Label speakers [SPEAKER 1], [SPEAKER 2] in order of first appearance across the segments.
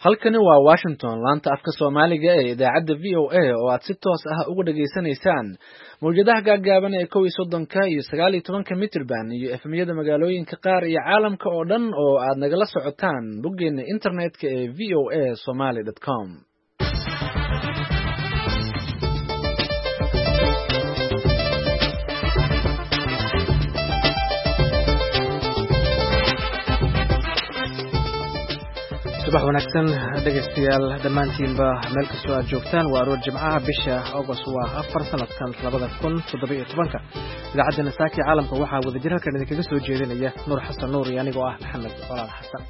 [SPEAKER 1] Halkani waa Washington, laanta afka Soomaaliga ee idaacadda VOA oo aad si toos ah uga dhageysanaysaan mawjadaha gaagaaban ee 11 iyo 19 mitirban iyo efemyada magaalooyinka qaar iyo caalamka oo dhan oo aad nagala socotaan boggeena internetka ee voasomali.com. subax wanaagsan dhegeystayaal dhammaantiinba meel kastoo aad joogtaan waa aroor jimcaha bisha August waa 4 sanadkan 2017 idaacadda saaki caalamka waxaa wadajir halkan idinkaga soo jeedinaya Nuur Xasan Nuur iyo anigoo ah Maxamed Walaal Xasan.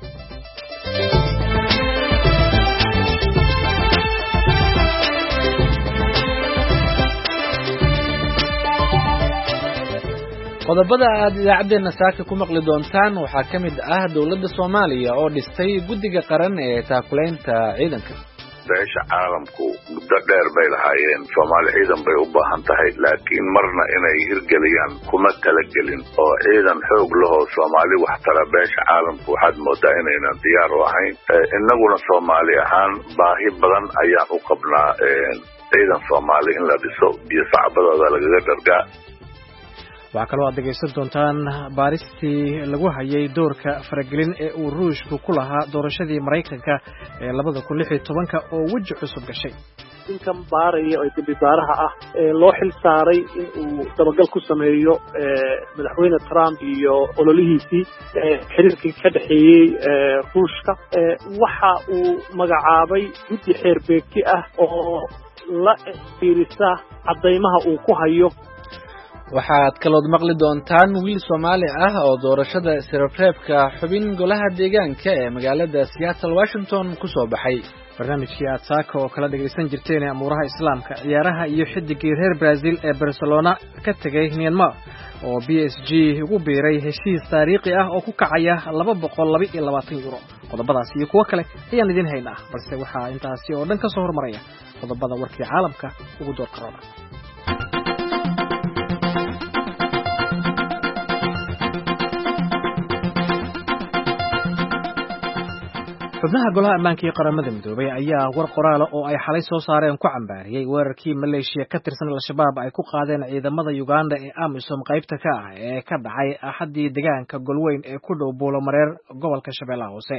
[SPEAKER 1] qodobada aad idaacadeena saaka ku maqli doontaan waxaa ka mid ah dawladda Soomaaliya oo dhistay guddiga qaran ee taakuleynta ciidanka.
[SPEAKER 2] beesha caalamku muddo dheer bay lahaayeen Soomaali ciidan bay u baahan tahay laakiin marna inay hirgeliyaan kuma talagelin oo ciidan xoog leh oo Soomaali wax tara beesha caalamku waxaad moodaa inaynan diyaar u ahayn. innaguna Soomaali ahaan baahi badan ayaan u qabnaa ciidan Soomaali in la dhiso iyo shacabadooda lagaga dhargaa.
[SPEAKER 1] waxaa kaloo aad dhegaysan doontaan baaristii lagu hayay doorka faragelin ee uu Ruushku ku lahaa doorashadii Mareykanka ee 2016 oo weji cusub gashay.
[SPEAKER 3] inkan baaraya oo dibbaaraha ah loo xil saaray in uu dabagal ku sameeyo madaxweyne Trump iyo ololihiisii xiriirkii ka dhaxeeyay Ruushka waxa uu magacaabay guddi xeerbeegti ah oo la fiirisa cadeymaha uu ku hayo.
[SPEAKER 1] waxaad kalood maqli doontaan wiil Soomaali ah oo doorashada sirreebka xubin golaha deegaanka ee magaalada Seattle Washington ku soo baxay. barnaamijkii aad saaka oo kala dhageysan jirteen amuuraha islaamka ciyaaraha iyo xidigii reer Brazil ee Barcelona ka tagay Neymar oo PSG ugu biiray heshiis taariikhi ah oo ku kacaya 222 euro. qodobadaas iyo kuwa kale ayaan idin haynaa balse waxaa intaasi oo dhan ka soo hormaraya qodobada warkii caalamka ugu door qarada. xubnaha golaha ammaanka ee qaramada midoobay ayaa war qoraal oo ay xalay soo saareen ku cambaariyay weerarkii Malaysia ka tirsan al-Shabaab ay ku qaadeen ciidamada Uganda ee AMISOM qaybta ka ah ee ka dhacay axadii deegaanka Golweyn ee ku dhow Buulomareer gobolka Shabeellaha Hoose.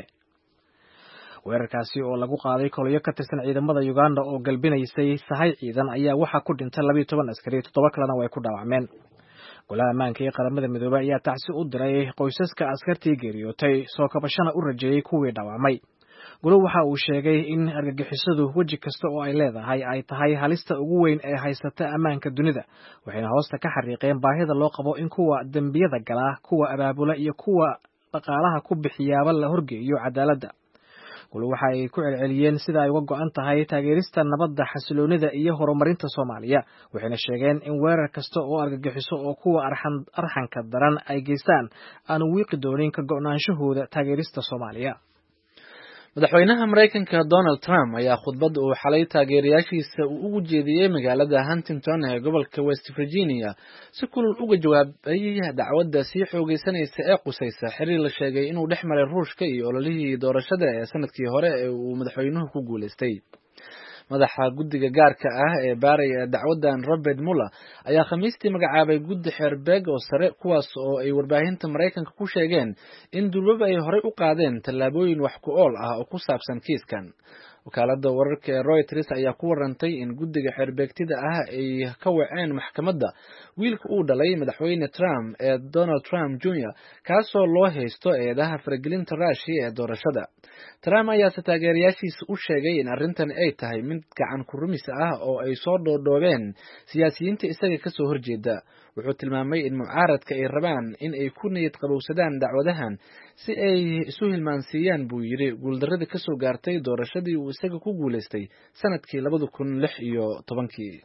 [SPEAKER 1] weerarkaasi oo lagu qaaday koliyo ka tirsan ciidamada Uganda oo galbinaysay sahay ciidan ayaa waxa ku dhintay 12 askari 7 kalena way ku dhaawacmeen. golaha ammaanka ee qaramada midoobay ayaa tacsi u diray qoysaska askartii geeriyootay soo kabashana u rajeeyay kuwii dhaawacmay. goluhu waxa uu sheegay in argagixisadu weji kasta oo ay leedahay ay tahay halista ugu weyn ee haysata ammaanka dunida waxayna hoosta ka xariiqeen baahida loo qabo in kuwa dambiyada gala kuwa abaabula iyo kuwa dhaqaalaha ku bixiyaaba la horgeeyo cadaaladda. goluhu waxa ay ku celceliyeen sida ay uga go'an tahay taageerista nabadda xasiloonida iyo horumarinta Soomaaliya waxayna sheegeen in weerar kasta oo argagixiso oo kuwa arxanka daran ay geystaan aanu wiiqi doonin ka go'naanshahooda taageerista Soomaaliya. madaxweynaha Mareykanka Donald Trump ayaa khudbad uu xalay taageerayaashiisa ugu jeediyay magaalada Huntington ee gobolka West Virginia si kulul uga jawaabay dacwadda sii xoogeysanaysa ee qusaysa xiriir la sheegay inuu dhex maray Ruushka iyo ololihii doorashada ee sanadkii hore ee uu madaxweynuhu ku guuleystay. madaxa guddiga gaarka ah ee baaraya dacwaddan Robert Mueller ayaa khamiistii magacaabay guddi xeerbeeg oo sare kuwaas oo ay warbaahinta Mareykanka ku sheegeen in dulwaba ay horey u qaadeen tallaabooyin wax ku ool ah oo ku saabsan kiiskan. wakaaladda wararka ee Reuters ayaa ku warantay in guddiga xeerbeegtida ah ay ka waceen maxkamadda wiilka uu dhalay madaxweyne Trump ee Donald Trump Jr. kaasoo loo haysto eedaha faragelinta Russia ee doorashada. Trump ayaa taageerayaashiisa u sheegay in arrintan ay tahay mid gacan ku rumis ah oo ay soo dhoodhoobeen siyaasiyiinta isaga ka soo horjeeda. wuxuu tilmaamay in mucaaradka ay rabaan in ay ku niyad qabowsadaan dacwadahan si ay isu hilmaansiiyaan buu yiri guuldarrada ka soo gaartay doorashadii uu isaga ku guuleystay sanadkii 2016.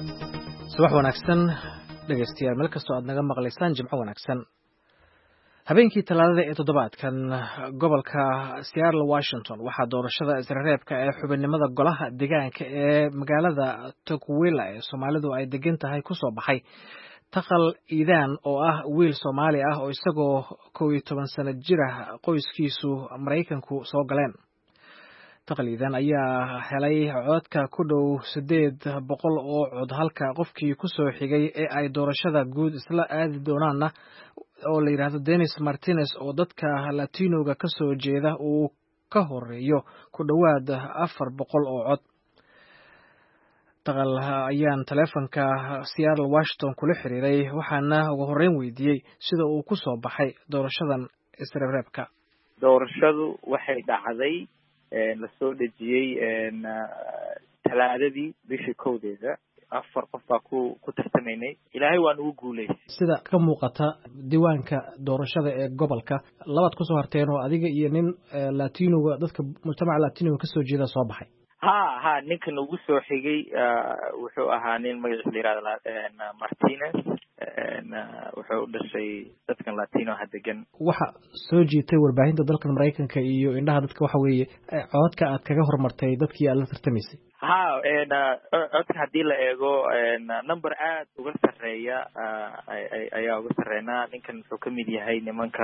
[SPEAKER 1] subax wanaagsan dhegeystayaal meel kastoo aad naga maqlaysaan jimco wanaagsan. habeenkii talaadada ee toddobaadkan gobolka Seattle Washington waxaa doorashada isreebka ee xubinimada golaha deegaanka ee magaalada Tukwila ee Soomaalidu ay degan tahay ku soo baxay Taqal Iidaan oo ah wiil Soomaali ah oo isagoo 11 sano jir ah qoyskiisu Mareykanku soo galeen. Taqal Iidaan ayaa helay codka ku dhow 800 oo cod halka qofkii ku soo xigay ee ay doorashada guud isla aadi doonaana oo la yiraahdo Dennis Martinez oo dadka Latinoga ka soo jeeda uu ka horeeyo ku dhawaad 400 oo cod. Taqal ayaan telefonka Seattle Washington kula xiriiray waxaana ugu horeyn weydiiyay sida uu ku soo baxay doorashadan isreebka.
[SPEAKER 4] Doorashadu waxay dhacday la soo dhajiyay talaadadii bishii kowdeeda 4 qof baa ku tartamaynay ilaahay waan ugu guuleysay
[SPEAKER 1] sida ka muuqata diiwaanka doorashada ee gobolka labaad ku soo harteen oo adiga iyo nin Latinoga dadka mujtamaca Latinoga ka soo jeeda soo baxay
[SPEAKER 4] ha ninkan ugu soo xigay wuxuu ahaa nin magaciisa la yiraahdo Martinez wuxuu dhashay dadkan Latino degan
[SPEAKER 1] waxa soo jiitay warbaahinta dalka Mareykanka iyo indhaha dadka waxa weeye codka aad kaga hormartay dadkii aad la tartamaysay
[SPEAKER 4] codka hadii la eego number aad uga sareeya ayaa uga sareynaa ninkan wuxuu ka mid yahay nimanka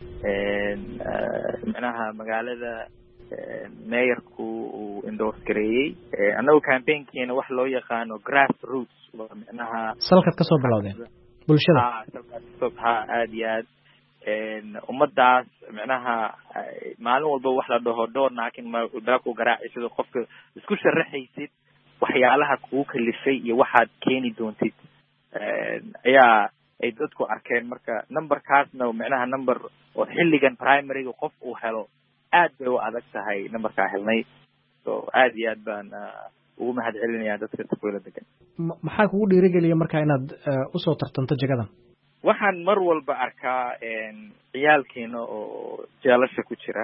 [SPEAKER 4] macnaha magaalada mayorku uu endorse gareeyay anagu campaignkiina wax loo yaqaano grassroots macnaha
[SPEAKER 1] salka ka soo bilowdeen bulshada
[SPEAKER 4] aad iyo aad ummadaas macnaha maalin walba wax la dhaho door laakiin ma ku garaacayso qofka isku sharaxaysid waxyaalaha kugu kalifay iyo waxaad keeni doontid ayaa ay dadku arkeen marka numberkaasna macnaha number oo xilligan primary-ga qof uu helo aad bay u adag tahay numberka helnay so aad iyo aad baan ugu mahad celinayaa dadka Tukwila degan
[SPEAKER 1] maxaa kugu dhiirigeliyay markaa inaad u soo tartanto jagadan
[SPEAKER 4] waxaan mar walba arkaa ciyaalkeena oo jeelasha ku jira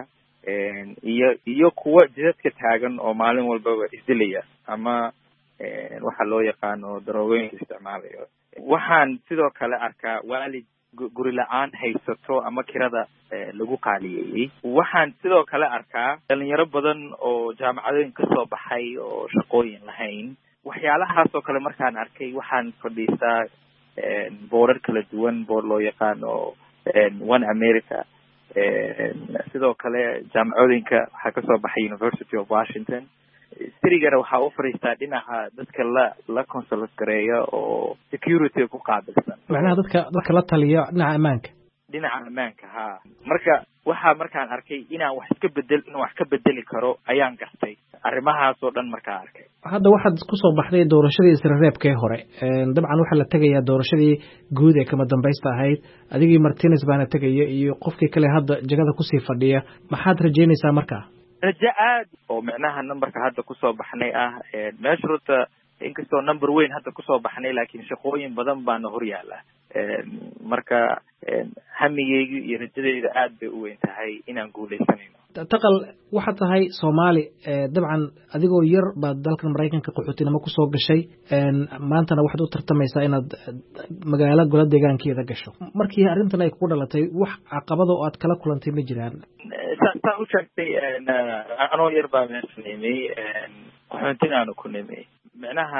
[SPEAKER 4] iyo kuwa jidadka taagan oo maalin walba isdilaya ama waxa loo yaqaano daroogooyinka isticmaalayo waxaan sidoo kale arkaa waalid guri la'aan haysato ama kirada lagu qaaliyeeyay waxaan sidoo kale arkaa dhalinyaro badan oo jaamacadooyin ka soo baxay oo shaqooyin lahayn waxyaalahaas oo kale markaan arkay waxaan fadhiistaa boorar kala duwan boor loo yaqaano One America sidoo kale jaamacadooyinka waxaa ka soo baxay University of Washington sirigana waxaa u fariistaa dhinaca dadka la consulate gareeya oo security ku qaabilsan
[SPEAKER 1] macnaha dadka la taliya dhinaca ammaanka
[SPEAKER 4] ha marka markaan arkay inaan wax ka bedeli karo ayaan gartay arrimahaas oo dhan markaan arkay
[SPEAKER 1] hadda waxaad ku soo baxday doorashadii isreebka hore dabcan waxa la tagayaa doorashadii guud ee kama dambaysta ahayd adigii Martinez baana tagaya iyo qofkii kale hadda jagada ku sii fadhiya maxaad rajeynaysaa markaa
[SPEAKER 4] raja aad oo macnaha numberka hadda ku soo baxnay meeshuruta inkastoo number weyn hadda ku soo baxnay laakiin shaqooyin badan baana hor yaala marka hamigeygu iyo rajadeyda aad bay u weyn tahay inaan guuleysanayno
[SPEAKER 1] Taqal waxa tahay Soomaali dabcan adigoo yar baad dalka Mareykanka qaxootinimo ku soo gashay maantana waxaad u tartamaysaa inaad magaalo golo deegaankeeda gasho markii arrintan ay ku dhalatay wax caqabado oo aad kala kulantay ma jiraan
[SPEAKER 4] saa u sheegtay anoo yar baa meeshaneemay qaxoontinaanu ku nimay macnaha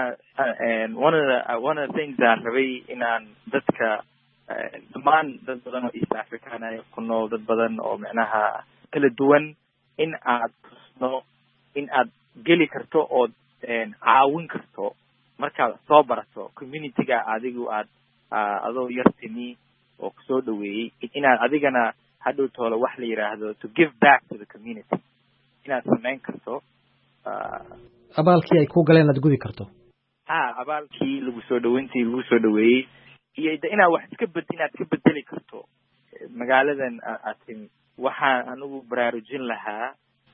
[SPEAKER 4] one of the things aan rabay inaan dadka dhammaan dad badan oo East African ay ku nool dad badan oo macnaha kala duwan in aad tusno in aad geli karto oo caawin karto markaad soo barato community-ga adigu aad adoo yar timi oo ku soo dhaweeyay inaad adigana hadhow toolo wax la yiraahdo to give back to the community inaad samayn karto
[SPEAKER 1] abaalkii ay ku galeen aad gudi karto
[SPEAKER 4] abaalkii lagu soo dhaweeyay iyo inaad wax inaad ka bedeli karto magaaladan aad timi waxaan anigu baraarujin lahaa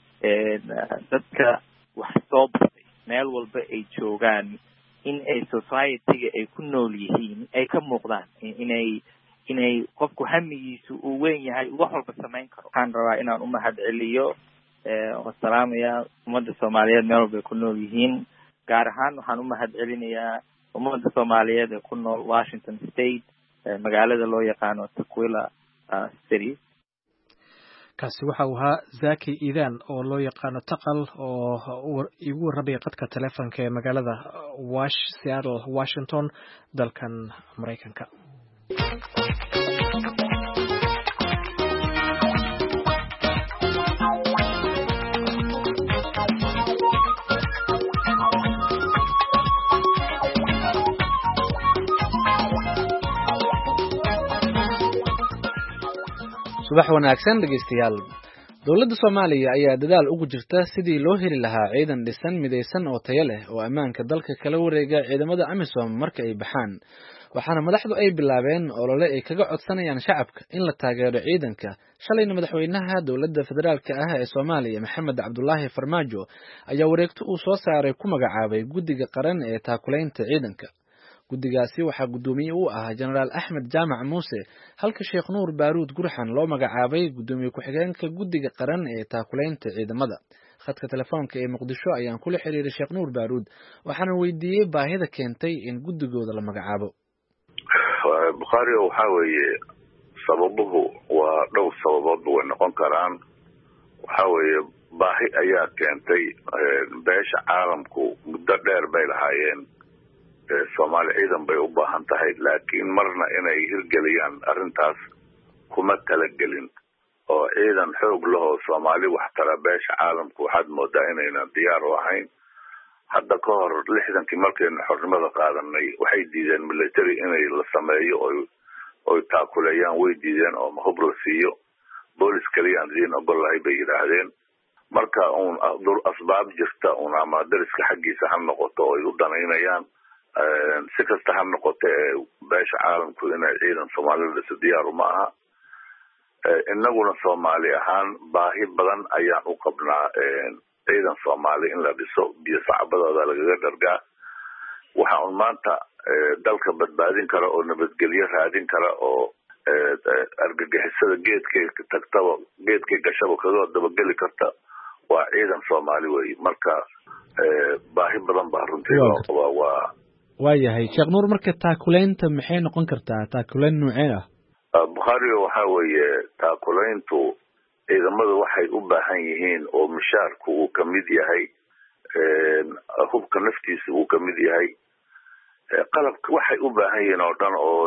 [SPEAKER 4] dadka wax soo bartay meel walba ay joogaan in ay society-ga ay ku nool yihiin ay ka muuqdaan inay qofku hamigiisu uu weyn yahay wax walba samayn karo waxaan rabaa inaan u mahad celiyo oo salaamaya ummadda Soomaaliyeed meel walba ay ku nool yihiin gaar ahaan waxaan u mahad celinayaa ummadda Soomaaliyeed ee ku nool Washington State magaalada loo yaqaano Tukwila city.
[SPEAKER 1] kaasi waxa uu ahaa Zaki Idan oo loo yaqaano Taqal oo igu warramay qadka telefoonka ee magaalada Seattle, Washington, dalkan Mareykanka.
[SPEAKER 5] subax wanaagsan dhageystayaal. Dowladda Soomaaliya ayaa dadaal ugu jirta sidii loo heli lahaa ciidan dhisan midaysan oo tayo leh oo ammaanka dalka kala wareega ciidamada AMISOM marka ay baxaan. Waxaana madaxdu ay bilaabeen olole ay kaga codsanayaan shacabka in la taageero ciidanka. Shalayna madaxweynaha dowladda federaalka ah ee Soomaaliya Maxamed Cabdullaahi Farmaajo ayaa wareegto uu soo saaray ku magacaabay guddiga qaran ee taakulaynta ciidanka. guddigaasi waxaa guddoomiye u ah Generaal Axmed Jaamac Muuse, halka Sheekh Nuur Baaruud Gurxan loo magacaabay guddoomiye ku-xigeenka guddiga qaran ee taakulaynta ciidamada. khadka telefoonka ee Muqdisho ayaan kula xiriiray Sheekh Nuur Baaruud waxaana weydiiyey baahida keentay in guddigooda la magacaabo.
[SPEAKER 2] Bukhari waxa weeye sababuhu waa dhowr sababood way noqon karaan. waxa weeye baahi ayaa keentay beesha caalamku muddo dheer bay lahaayeen Soomaali ciidan bay u baahan tahay laakiin marna inay hirgeliyaan arrintaas kuma talagelin oo ciidan xoog leh oo Soomaali wax tara beesha caalamku waxaad moodaa inayna diyaar u ahayn. hadda ka hor 60kii markaynu xornimada qaadanay waxay diideen military inay la sameeyo oo taakulayaan way diideen oo hub la siiyo boolis kaliya aan diin ogolahay bay yiraahdeen. marka asbaab jirta ama dariska xaggiisa ha noqoto oo ay u danaynayaan si kasta ha noqotee beesha caalamku inay ciidan Soomaalida si diyaar uma aha. innaguna Soomaali ahaan baahi badan ayaan u qabnaa ciidan Soomaali in la dhiso biyo sacbadooda lagaga dhargaa. waxaan maanta dalka badbaadin kara oo nabadgelyo raadin kara oo argagixisada geedkay tagtaba geedkay gashaba kaga dabageli karta waa ciidan Soomaali weeye. marka baahi badan baa runtii
[SPEAKER 5] waayahay Sheekh Nuur, marka taakulaynta maxay noqon kartaa? taakulayn noocee ah?
[SPEAKER 2] Bukhari waxa weeye taakulayntu ciidamadu waxay u baahan yihiin oo mushaarku uu ka mid yahay hubka naftiisa uu ka mid yahay qalabka waxay u baahan yihiin oo dhan oo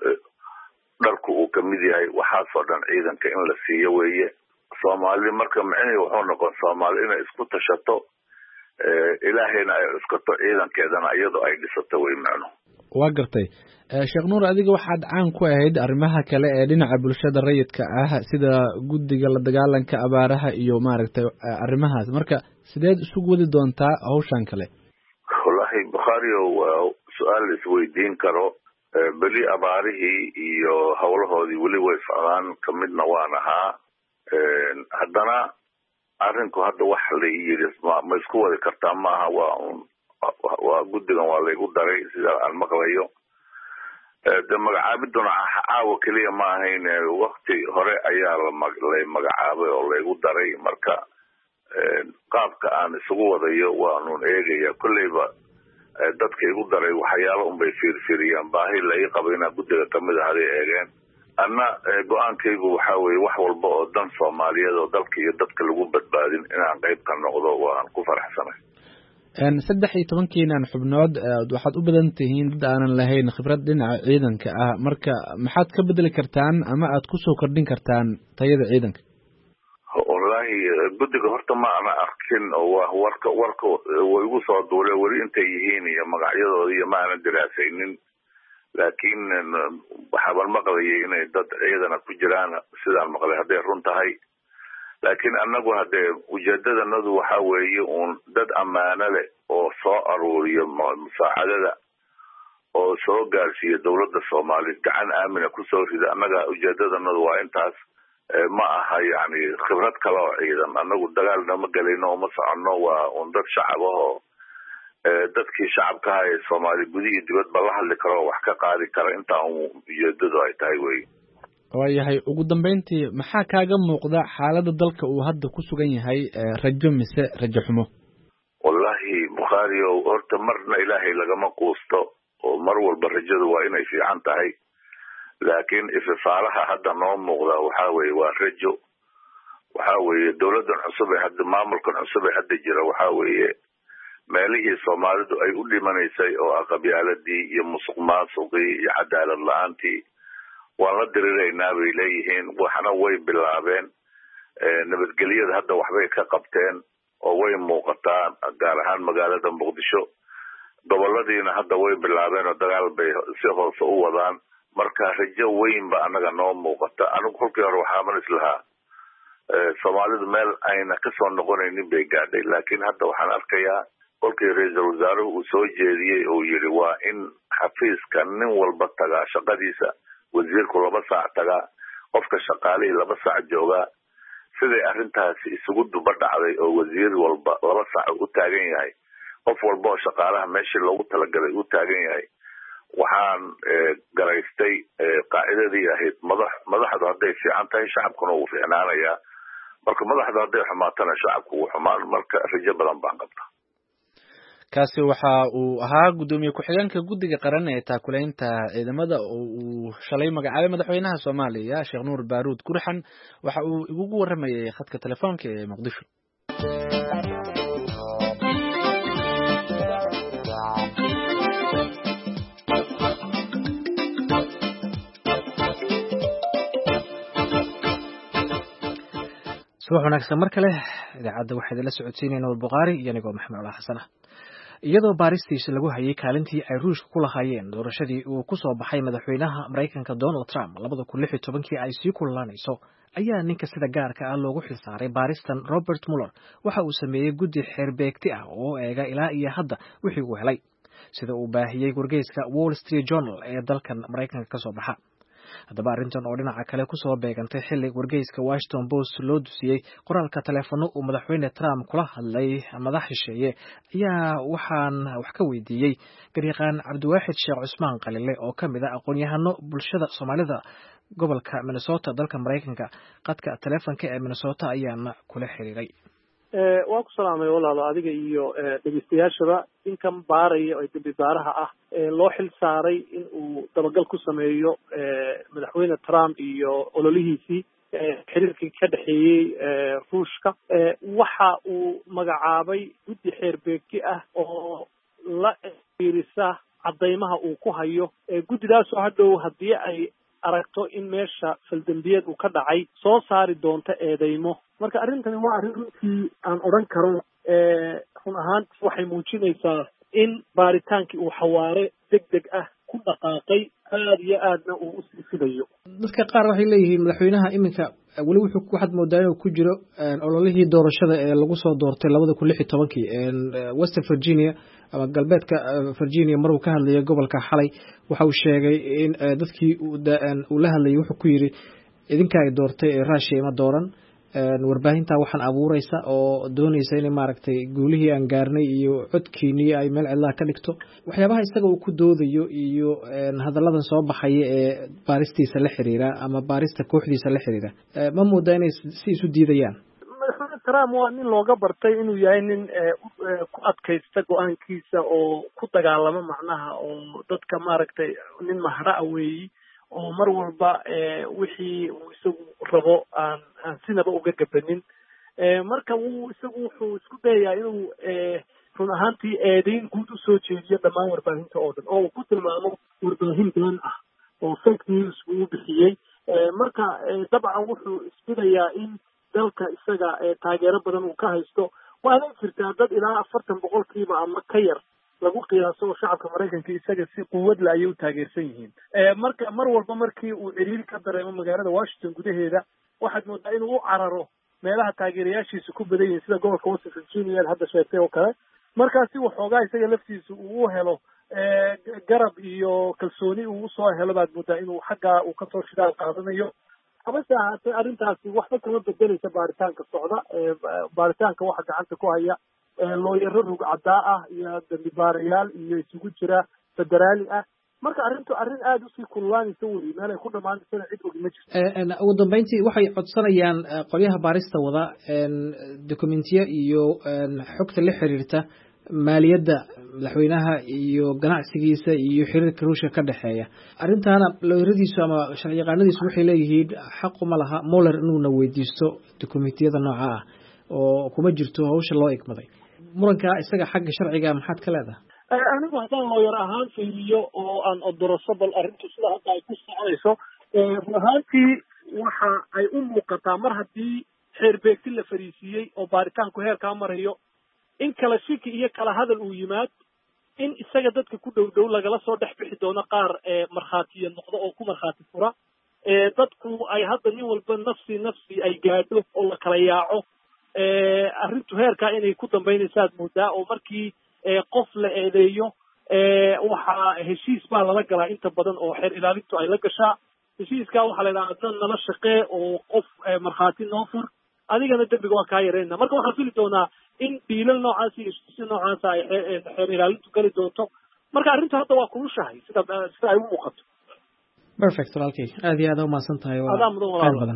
[SPEAKER 2] dharku uu ka mid yahay waxaasoo dhan ciidanka in la siiyo weeye. Soomaali marka macnaheedu wuxuu noqon Soomaali inay isku tashato ilaahayna ay cuskato ciidankeedana iyadoo ay dhisato way macno.
[SPEAKER 5] waa gartay. Sheekh Nuur, adiga waxaad caan ku ahayd arrimaha kale ee dhinaca bulshada rayidka ah sida guddiga la dagaalanka abaaraha iyo maaragtay arrimahaas. marka sideed isugu wadi doontaa hawshan kale?
[SPEAKER 2] wallahi Bukhari waa su'aal isweydiin karo. bali abaarihii iyo hawlahoodii weli way socdaan kamidna waan ahaa. haddana arrinku hadda wax la yiri ma isku wadi kartaa maaha. waa guddigan waa laygu daray sida aan maqlayo. magacaabiduna caawa keliya ma ahayn waqti hore ayaa la magacaabay oo laygu daray. marka qaabka aan isugu wadayo waanun eegaya kolleyba dadka igu daray waxyaalo unbay fiirfiiriyaan baahi la ii qabo inaa guddiga kamid ah haday eegeen. anna go-aankaygu waxa weeye wax walba oo dan Soomaaliyeed oo dalka iyo dadka lagu badbaadin inaan qayb ka noqdo waan ku faraxsanahay.
[SPEAKER 5] 13 xubnood waxaad u badan tihiin dad aanan lahayn khibrad dhinaca ciidanka ah. marka maxaad ka bedeli kartaan ama aad ku soo kordhin kartaan tayada ciidanka?
[SPEAKER 2] wallahi guddiga horta ma ana arkin oo warka way igu soo duulay weli intay yihiin iyo magacyadooda iyo ma ana diraasaynin. laakiin waxaan maqlayay inay dad ciidana ku jiraan sidaan maqlay hadday run tahay. laakiin annagu hadee ujeedadanadu waxa weeye dad ammaano leh oo soo aruuriyo musaacadada oo soo gaarsiiyo dowladda Soomaaliya gacan aamina ku soo rida. annaga ujeedadanadu waa intaas ma aha yani khibrad kale oo ciidan. annagu dagaalna ma galayno oo ma soconno waa dad shacab ah dadkii shacabka ah ee Soomaali gudihi dibadba la hadli karo wax ka qaadi kara intaa ujeedadu ay tahay weeye.
[SPEAKER 5] waayahay ugu dambeyntii maxaa kaaga muuqda xaaladda dalka uu hadda ku sugan yahay rajo mise rajo xumo?
[SPEAKER 2] wallahi Bukhari horta marna ilaahay lagama quusto oo mar walba rajadu waa inay fiican tahay. laakiin ififaalaha hadda noo muuqda waxaa weeye waa rajo. waxaa weeye dowladan cusub ee hadda maamulkan cusub ee hadda jira waxaa weeye meelihii soomaalidu ay u dhimanaysay oo qabyaaladii iyo musuq maasuqii iyo cadaalad la-aantii waan la diriraynaa bay leeyihiin. waxna way bilaabeen nabadgelyada hadda waxbay ka qabteen oo way muuqataa gaar ahaan magaalada muqdisho. goboladiina hadda way bilaabeen oo dagaal bay si hoose u wadaan. marka rajo weyn ba anaga noo muuqata. anigu kolkii hore waxaaman islahaa soomaalidu meel ayna kasoo noqonaynin bay gaadhay, laakiin hadda waxaan arkayaa kolkii ra-iisul wasaaruhu uu soo jeediyey oo yidhi waa in xafiiska nin walba tagaa shaqadiisa, wasiirku 2 saac tagaa, qofka shaqaalihii 2 saac joogaa. siday arrintaasi isugu duba dhacday oo wasiir walba 2 saac u taagan yahay, qof walba oo shaqaalaha meeshii loogu talagalay u taagan yahay. waxaan garaystay qaacidadii ahayd madaxdu hadday fiican tahay shacabkuna wuu fiicnaanayaa, marka madaxdu hadday xumaatana shacabku wuu xumaan. marka rajo badan baan qabtaa.
[SPEAKER 5] kaasi waxa uu ahaa gudoomiye ku-xigeenka guddiga qaran ee taakulaynta ciidamada oo uu shalay magacaabay madaxweynaha Soomaaliya Sheekh Nuur Baaruud Gurxan. waxa uu igu waramayay khadka telefoonka ee Muqdisho.
[SPEAKER 1] subax wanaagsan mar kale idaacadda waxaa idinla socodsiinayna Nuur Buqaari iyo anigoo Maxamed Cali Xasan. iyadoo baaristiisa lagu hayay kaalintii ay ruushka ku lahaayeen doorashadii uu ku soo baxay madaxweynaha Mareykanka Donald Trump 2016 ay sii kululaanayso, ayaa ninka sida gaarka ah loogu xilsaaray baaristan Robert Mueller waxa uu sameeyey guddi xeerbeegti ah oo eega ilaa iyo hadda wixii uu helay, sida uu baahiyey wargeyska Wall Street Journal ee dalkan Mareykanka ka soo baxa. haddaba arrintan oo dhinaca kale ku soo beegantay xilli wargeyska Washington Post loo dusiyey qoraalka telefono uu madaxweyne Trump kula hadlay madax shisheeye, ayaa waxaan wax ka weydiiyey garyaqaan Cabdiwaaxid Sheekh Cusmaan Qalile oo ka mid ah aqoon-yahano bulshada Soomaalida gobolka Minnesota dalka Mareykanka. qadka telefoonka ee Minnesota ayaana kula xiriiray.
[SPEAKER 3] waan ku salaamay walaalo adiga iyo dhegeystayaashaba. inkan baaraya oo dambi baaraha ah loo xil saaray in uu dabagal ku sameeyo madaxweyne Trump iyo ololihiisii xiriirkii ka dhaxeeyey ruushka. waxa uu magacaabay guddi xeerbeegti ah oo la fiirisa cadeymaha uu ku hayo. guddidaasoo hadhow haddii ay aragto in meesha faldambiyeed uu ka dhacay soo saari doonta eedeymo. marka arrintani waa arrin runtii aan odhan karo run ahaantii waxay muujinaysaa in baaritaankii uu xawaare degdeg ah ku dhaqaaqay, aad iyo aadna uu usii fidayo.
[SPEAKER 1] dadka qaar waxay leeyihiin madaxweynaha iminka weli waxaad moodaa inuu ku jiro ololihii doorashada ee lagu soo doortay 2016 West Virginia ama galbeedka Virginia. maruu ka hadlayay gobolka xalay waxa uu sheegay in dadkii uu la hadlayay wuxuu ku yiri idinka ay doortay ee Russia ma dooran, warbaahinta waxaan abuuraysa oo doonaysa in maaragtay guulihii aan gaarnay iyo codkiinii ay meel cidla ka dhigto. waxyaabaha isaga uu ku doodayo iyo hadalladan soo baxay ee baaristiisa la xiriira ama baarista kooxdiisa la xiriira ma moodaa inay si isu diidayaan.
[SPEAKER 3] madaxweyne Trump waa nin looga bartay inuu yahay nin ku adkaysta go-aankiisa oo ku dagaalama macnaha oo dadka maaragtay nin mahra weeyi oo mar walba wixii uu isagu rabo aan sinaba uga gabanin. marka isagu wuxuu isku dayayaa inuu run ahaantii eedayn guud usoo jeediyo dhammaan warbaahinta oo dhan oo uu ku tilmaamo warbaahin been ah oo fake news uu bixiyey. marka dabcan wuxuu isbidayaa in dalka isaga taageero badan uu ka haysto. waana jirtaa dad ilaa 40% ama ka yar lagu qiyaaso oo shacabka Mareykanka isaga si quwad la ayuu taageersan yihiin. marka mar walba markii uu ciriiri ka dareemo magaalada Washington gudaheeda waxaad moodaa inuu u cararo meelaha taageerayaashiisu ku badan yihiin sida gobolka West Virginia hadda sheegtay oo kale. markaasi waxoogaa isaga laftiisu uu helo garab iyo kalsooni uu soo helo baad moodaa inuu xagga uu ka soo shidaal qaadanayo. habase ahaatee arrintaasi waxba kama bedelaysa baaritaanka socda. baaritaanka waxa gacanta ku haya looyaro rug caddaa ah iyo dambi baarayaal iyo isugu jira federaali ah. marka arrintu arrin aad usii kululaanaysa weli meel ay ku dhamaanaysana cid ogi ma jirto.
[SPEAKER 1] ugu dambeyntii waxay codsanayaan qolyaha baarista wada dokumentiya iyo xogta la xiriirta maaliyadda madaxweynaha iyo ganacsigiisa iyo xiriirka ruushka ka dhexeeya arrintaana looyradiisu ama sharciyaqaanadiisu waxay leeyihiin xaquma laha Mueller inuuna weydiisto dukumentiyada nooca ah oo kuma jirto hawsha loo igmaday muranka isaga xagga sharciga maxaad ka leedahay
[SPEAKER 3] anigu haddaan looyar ahaan fiiriyo oo aan odoroso bal arrintu sida hadda ay ku soconayso run ahaantii waxa ay u muuqataa mar haddii xeer beegti la fariisiiyey oo baaritaanku heerkaa marayo in kala shiki iyo kala hadal uu yimaad in isaga dadka ku dhow dhow lagala soo dhex bixi doono qaar markhaatiya noqdo oo ku markhaati fura dadku ay hadda nin walba nafsi ay gaadho oo la kala yaaco arrintu heerkaa inay ku dambaynaysaad moodaa oo markii qof la eedeeyo waxaa heshiis baa lala galaa inta badan oo xeer ilaalintu ay la gashaa heshiiskaa waxaa la yidhaha dan nala shaqee oo qof markhaati noo fur adigana dembiga waa kaa yarayna marka waxaan fili doonaa in dhiilal noocaas iyo heshiisya noocaasa ay xeer ilaalintu gali doonto marka arrintu hadda waa kulushahay sida ay u muuqato
[SPEAKER 1] perfect walaalkay aad iyo aad umahadsan tahay
[SPEAKER 3] adaa mudan walaal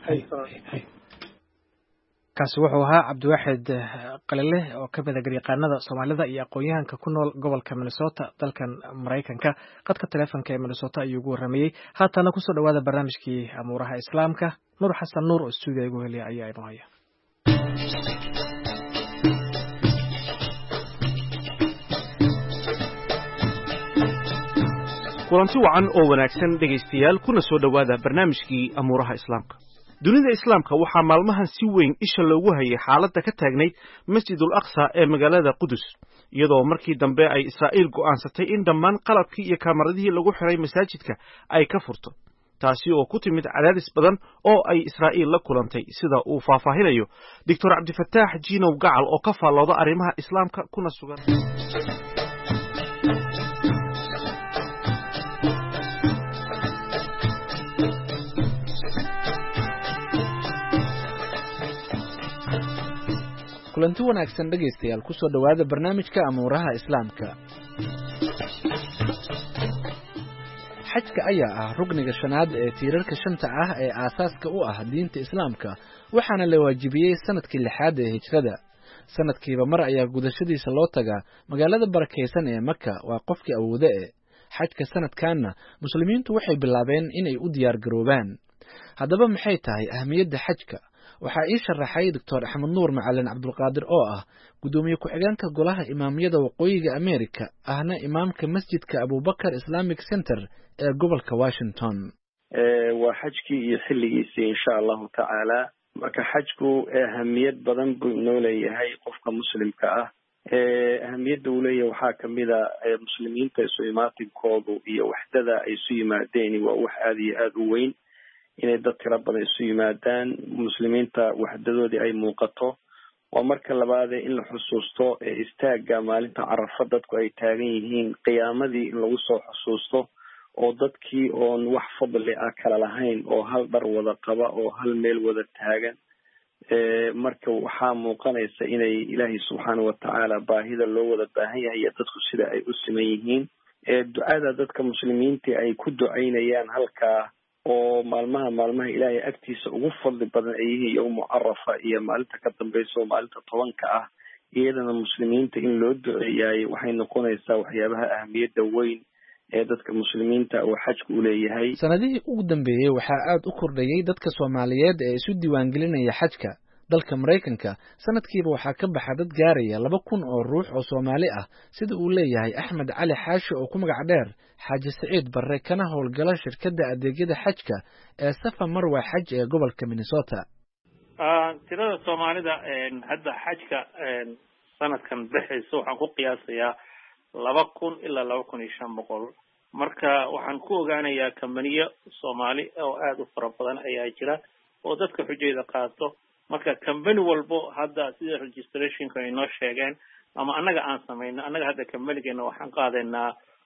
[SPEAKER 1] kaasi wuxuu ahaa cabdiwaaxid qalile oo ka mid ah garyaqaanada Soomaalida iyo aqoon-yahanka ku nool gobolka Minnesota dalkan Mareykanka qadka telefoonka ee Minnesota ayuu ugu waramayay haatana ku soo dhawaada barnaamijkii amuuraha islaamka Nuur Xasan Nuur oo studio igu heliyay ayaa inoo haya
[SPEAKER 6] kulanti wacan oo wanaagsan dhegaystayaal kuna soo dhawaada barnaamijkii amuuraha islaamka dunida islaamka waxaa maalmahan si weyn isha loogu hayay xaaladda ka taagnayd masjidul aqsa ee magaalada qudus iyadoo markii dambe ay israa'iil go'aansatay in dhammaan qalabkii iyo kamaradihii lagu xiray masaajidka ay ka furto taasi oo ku timid cadaadis badan oo ay israa'iil la kulantay sida uu faahfaahinayo doctor cabdifataax jiinow gacal oo ka faallooda arrimaha islaamka kuna sugan
[SPEAKER 5] kulanti wanaagsan dhegaystayaal ku soo dhawaada barnaamijka amuuraha islaamka xajka ayaa ah rugniga shanaad ee tiirarka shanta ah ee aasaaska u ah diinta islaamka waxaana la waajibiyey sanadkii 6aad ee hijrada sanadkiiba mar ayaa gudashadiisa loo tagaa magaalada barakaysan ee Maka waa qofkii awooda xajka sanadkaana muslimiintu waxay bilaabeen inay u diyaar garoobaan haddaba maxay tahay ahmiyadda xajka waxaa ii sharaxay Dr. Axmed Nuur Macalin Cabdulqaadir oo ah gudoomiye ku-xigeenka golaha imaamiyada waqooyiga Ameerika ahna imaamka masjidka Abubakar Islamic Center ee gobolka Washington
[SPEAKER 7] waa xajkii iyo xilligiisii insha Allahu tacaala marka xajku ahamiyad badan buu noo leeyahay qofka muslimka ah ahamiyadda uu leeyahay waxaa kamid ah muslimiinta isu imaatinkoodu iyo waxdada ay isu yimaadeen waa wax aad iyo aad u weyn inay dad tira badan isu yimaadaan muslimiinta waxdadoodii ay muuqato waa marka labaad in la xusuusto istaaga maalinta Carafa dadku ay taagan yihiin qiyaamadii in lagu soo xusuusto oo dadkii oon wax fadli ah kala lahayn oo hal dhar wada qaba oo hal meel wada taagan marka waxaa muuqanaysa inay Ilaahay subxaanahu wa tacaala baahida loo wada baahan yahay dadku sida ay u siman yihiin ducada dadka muslimiinta ay ku ducaynayaan halkaa oo maalmaha Ilaahay agtiisa ugu fadli badan ay yihiin yawmu Carafa iyo maalinta ka dambaysa oo maalinta 10ka ah iyadana muslimiinta in loo duceeyayo waxay noqonaysaa waxyaabaha ahmiyadda weyn ee dadka muslimiinta oo xajku u leeyahay
[SPEAKER 5] sanadihii ugu dambeeyay waxaa aad u kordhayay dadka Soomaaliyeed ee isu diiwaangelinaya xajka dalka Mareykanka sanadkiiba waxaa ka baxa dad gaaraya 2,000 oo ruux oo Soomaali ah sida uu leeyahay Axmed Cali Xaashi oo ku magac dheer Xaaji Saciid Barre kana howlgala shirkadda adeegyada xajka ee Safa Marwa Xaj ee gobolka Minnesota
[SPEAKER 8] tirada Soomaalida hadda xajka sanadkan bixayso waxaan ku qiyaasayaa 2,000 ilaa 2,500 marka waxaan ku ogaanayaa kambaniyo Soomaali oo aad u fara badan ayaa jira oo dadka xujayda qaato marka company walbo hadda sida registrationka ay noo sheegeen ama annaga aan sameeyno annaga hadda companygeena waxaan qaadanaa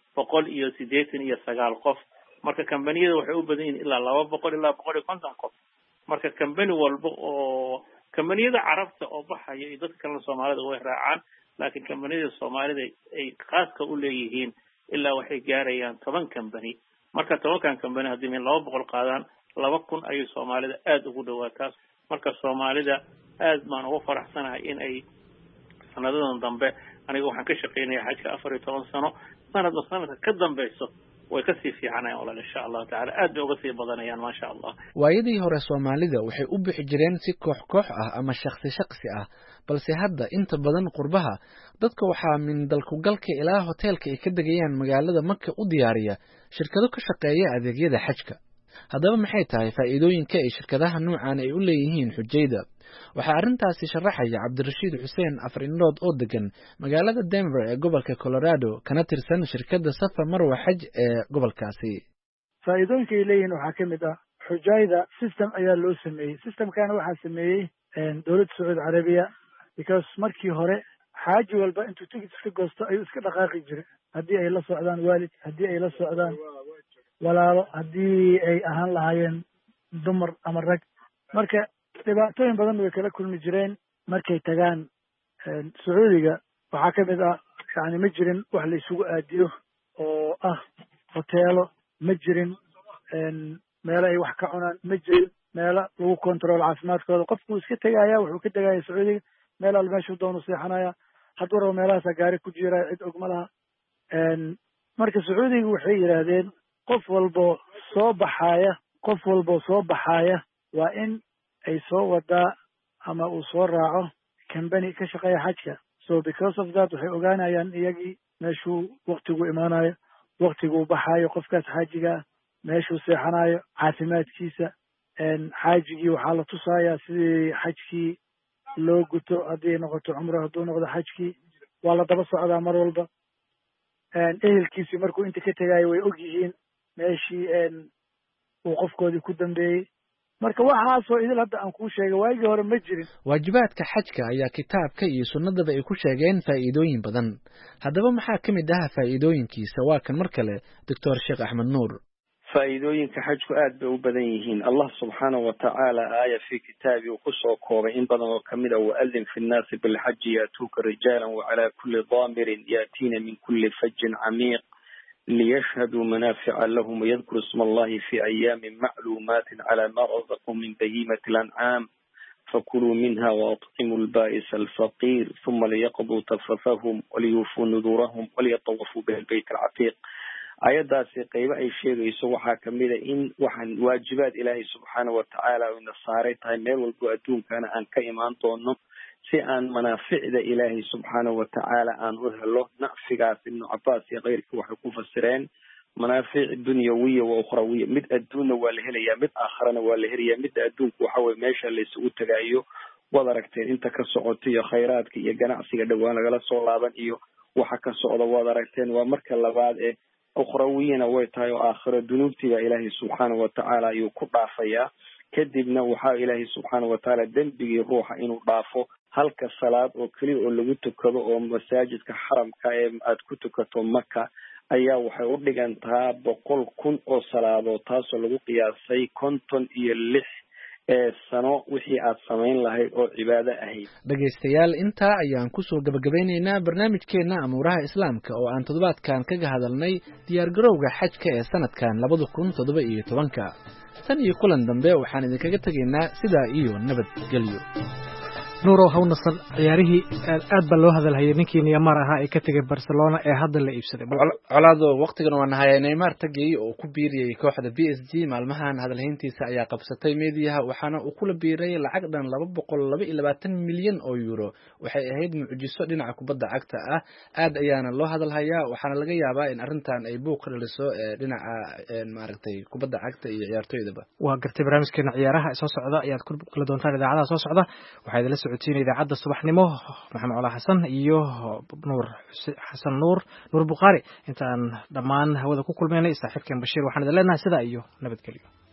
[SPEAKER 8] 189 qof marka companiyada waxay u badan yihiin ilaa 200 ilaa 150 qof marka company walbo oo companiyada Carabta oo baxaya iyo dadka kale Soomaalida way raacaan laakiin companiyada Soomaalida ay khaaska u leeyihiin ilaa waxay gaarayaan 10 company marka 10 company haddii 200 qaadaan 2,000 ayay Soomaalida aad ugu dhawaataa marka Soomaalida aad baan ugu faraxsanahay in ay sanadadan dambe aniga waxaan ka shaqeynaya xajka 14 sano sanadba sanadka ka dambayso way ka sii fiicanayaan walaal insha Allah taala aad bay uga sii badanayaan ma sha Allah.
[SPEAKER 5] waayadii hore Soomaalida waxay u bixi jireen si koox ah ama shakhsi ah balse hadda inta badan qurbaha dadka waxaa min dalku galka ilaa hoteelka ay ka degayaan magaalada Makka u diyaariya shirkado ka shaqeeya adeegyada xajka. haddaba maxay tahay faa'iidooyinka ay shirkadaha noocan ay u leeyihiin xujayda? waxaa arrintaasi sharaxaya Cabdirashiid Xuseen Afrinood oo degan magaalada Denver ee gobolka Colorado kana tirsan shirkadda Safa Marwa Xaj ee gobolkaasi.
[SPEAKER 9] faa'iidooyinka ay leeyihiin waxaa ka mid ah xujayda system ayaa loo sameeyey. systemkana waxaa sameeyey dowladda Sacuudi Carabiya because markii hore xaaji walba intuu tigid iska goosto ayuu iska dhaqaaqi jiray haddii ay la socdaan waalid haddii ay la socdaan walaalo haddii ay ahaan lahaayeen dumar ama rag. marka dhibaatooyin badan way kala kulmi jireen markay tagaan Sacuudiga. waxaa ka mid ah yani ma jirin wax la isugu aadiyo oo ah hoteelo, ma jirin meelo ay wax ka cunaan, ma jirin meelo lagu control caafimaadkooda. qofku iska tegaya wuxuu ka tegaya Sacuudiga meel al meeshuu doono seexanaya hadduu rabo meelahaasa gaari ku jiraa cid og ma laha. marka Sacuudiga waxay yidhaahdeen qof walbo soo baxaya waa in ay soo wadaa ama uu soo raaco company ka shaqeeya xajka. so because of that waxay ogaanayaan iyagii meeshuu waqtigu imaanayo, waqtigu baxayo qofkaas xaajiga, meeshuu seexanayo, caafimaadkiisa. xaajigii waxaa la tusayaa sidii xajkii loo guto haddii noqoto cumro, hadduu noqdo xajkii waa la daba socdaa mar walba. ehelkiisii markuu inta ka tegayo way og yihiin meeshii uu qofkoodii ku dambeeyey. marka waxaasoo idil hadda aan kuu sheegay waagii hore ma jirin.
[SPEAKER 5] waajibaadka xajka ayaa kitaabka iyo sunnadaba ay ku sheegeen faa'iidooyin badan. haddaba maxaa ka mid ah faa'iidooyinkiisa? waa kan mar kale Dr. Sheekh Axmed Nuur.
[SPEAKER 7] faa'iidooyinka xajku aad bay u badan yihiin. Allah subxaanahu wa tacaala aaya fi kitaabi uu kusoo koobay in badan oo kamid ah wa'adin fi nnaasi bilxaji yaatuuka rijaalan wacalaa kulli daamirin yaatiina min kulli fajin camiiq liyashhaduu manaafica lahum wayadkuru isma allahi fi ayaamin macluumaatin calaa maa razaqahum min bahiimati lancaam fakuluu minha waatcimuu lbaa'isa alfaqiir uma liyaqduu tafatahum waliyuufuu nuduurahum waliyatawafuu biha albayt alcatiiq. ayadaasi qaybo ay sheegayso waxaa kamid a in waxaan waajibaad ilaahay subxaanahu watacaala ina saaray tahay meel walbo adduunkana aan ka imaan doono si aan manaaficda ilaahay subxaanahu watacaala aan u helo. nacfigaas ibnu cabaas iyo keyrkii waxay ku fasireen manaafic dunyawiya wa ukhrawiya. mid adduunna waa la helayaa, mid aakharana waa la helayaa. midda adduunku waxa weye meesha laysugu tagaayo waad aragteen inta ka socota iyo khayraadka iyo ganacsiga dhowaan lagala soo laaban iyo waxa ka socda waad aragteen. waa marka labaad ee ukhrawiyana way tahay oo aakhiro dunuubtiiba ilaahay subxaanahu watacaala ayuu ku dhaafayaa. kadibna waxaa ilaahay subxaanahu watacaala dembigii ruuxa inuu dhaafo. halka salaad oo keliya oo lagu tukado oo masaajidka xaramka ee aad ku tukato Maka ayaa waxay u dhigantaa 100,000 oo salaadood, taasoo lagu qiyaasay 56 sano wixii aad samayn lahayd oo cibaado ahayd.
[SPEAKER 5] dhegaystayaal, intaa ayaan kusoo gabagabeynaynaa barnaamijkeena amuuraha islaamka oo aan toddobaadkan kaga hadalnay diyaargarowga xajka ee sanadkan 2017. tan iyo kulan dambe waxaan idinkaga tegaynaa sidaa iyo nabadgelyo.
[SPEAKER 1] nuurow hawnasan ciyaarihii aad baa loo hadalhayay ninkii Neymar ahaa ee ka tegay Barcelona ee hadda la iibsaday.
[SPEAKER 5] colaado waqtigan waan nahay Neymar tagay oo ku biiriyay kooxda PSG. maalmahan hadalhayntiisa ayaa qabsatay meediyaha waxaana uu kula biiray lacag dhan 222 milyan oo euro. waxay ahayd mucjiso dhinaca kubadda cagta ah. aad ayaana loo hadalhayaa waxaana laga yaabaa in arrintan ay buuq ka dhaliso dhinaca maaragtay kubadda cagta iyo ciyaartoydaba.
[SPEAKER 1] waa gartay barnaamijkeena ciyaaraha soo socda ayaad ku kala doontaan idaacadaha soo socda. waxay idin la socotiin idaacadda subaxnimo Maxamed Cala Xasan iyo Nuur Xasan Nuur Bukhari. intaan dhammaan hawada ku kulmeynay saaxiibkeen Bashiir waxaan idin leenahay sidaa iyo nabadgelyo.